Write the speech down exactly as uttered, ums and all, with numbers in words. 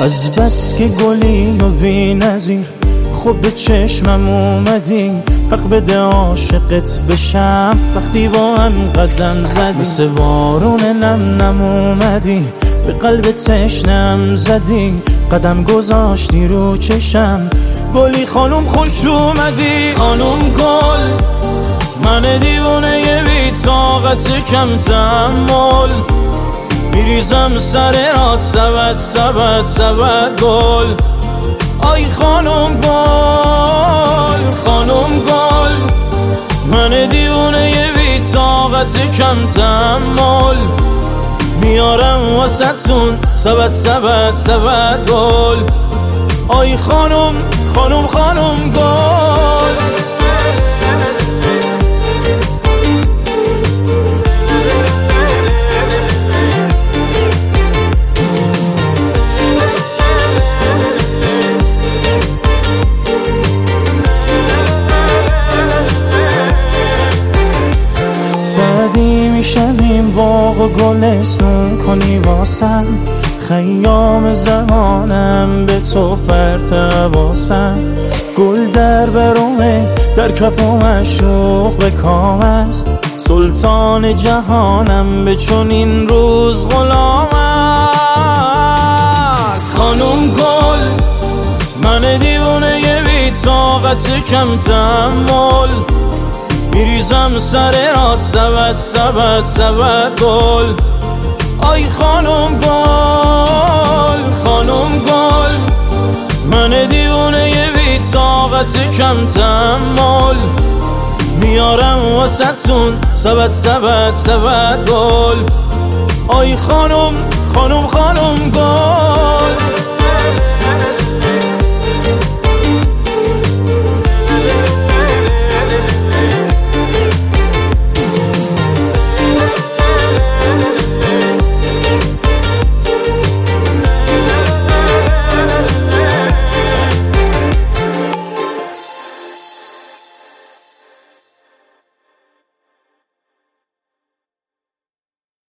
از بس که گلی و بی نظیر خب به چشمم اومدی، حق بده عاشقت بشم وقتی با هم قدم زدی. مثل بارون نم نم اومدی به قلب تشنم زدی، قدم گذاشتی رو چشم گلی خانم خوش اومدی. خانم گل من دیوونه بی طاقت کم تحمل، میریزم سر رات سبت سبت سبت گل. آی خانم گل خانم گل من دیوونه بی طاقت کم تحمل، میارم واسهتون سبت سبت سبت گل. آی خانم خانم خانم گل. سعدی میشم این باغ و گلستون کنی واسم، خیام زمانم به تو پرتواسم. گل در برومه در کف و مشروق به کام است، سلطان جهانم به چون این روز غلام است. خانم گل من دیوونه بی طاقت کم تحمل، میریزم سر رات سبت سبت سبت گل. آی خانم گل خانم گل من دیوونه بی طاقت کم تحمل، میارم واسهتون سبت سبت سبت گل. آی خانم خانم خانم گل.